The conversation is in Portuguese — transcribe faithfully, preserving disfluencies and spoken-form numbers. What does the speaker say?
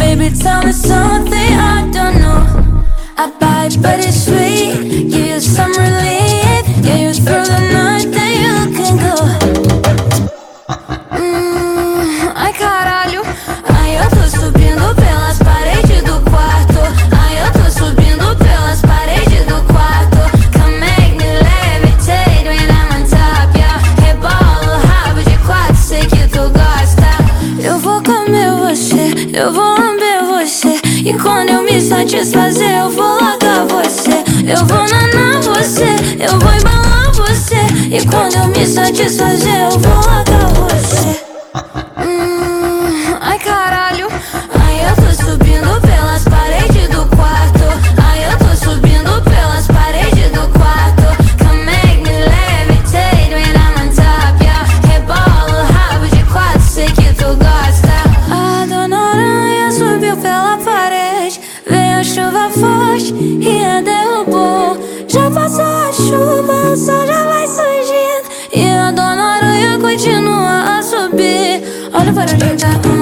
Baby, tell me something I don't know. I buy it, but it's sweet. Give you some relief. Get you through the night, then you can go. Hum, ai caralho. Ai, eu tô subindo pelas paredes do quarto. Ai, eu tô subindo pelas paredes do quarto. Come make me levitate when I'm on top, yeah. Rebola o rabo de quatro, sei que tu gosta. Eu vou comer você, eu vou lamber você. E quando eu me satisfazer, eu vou largar você. Eu vou nanar você, eu vou embalar você. E quando eu me satisfazer, eu vou largar você. Hum, ai caralho. Ai, eu tô subindo pelas paredes do quarto. Ai, eu tô subindo pelas paredes do quarto. Come make me levitate when I'm on top, yeah. Rebola o rabo de quatro, sei que tu gosta. A dona Aranha subiu pela parede. Veio a chuva forte e a derrubou. Já passou a chuva, o sol já vai surgindo. E a dona Aranha continua a subir. Olha para onde tá.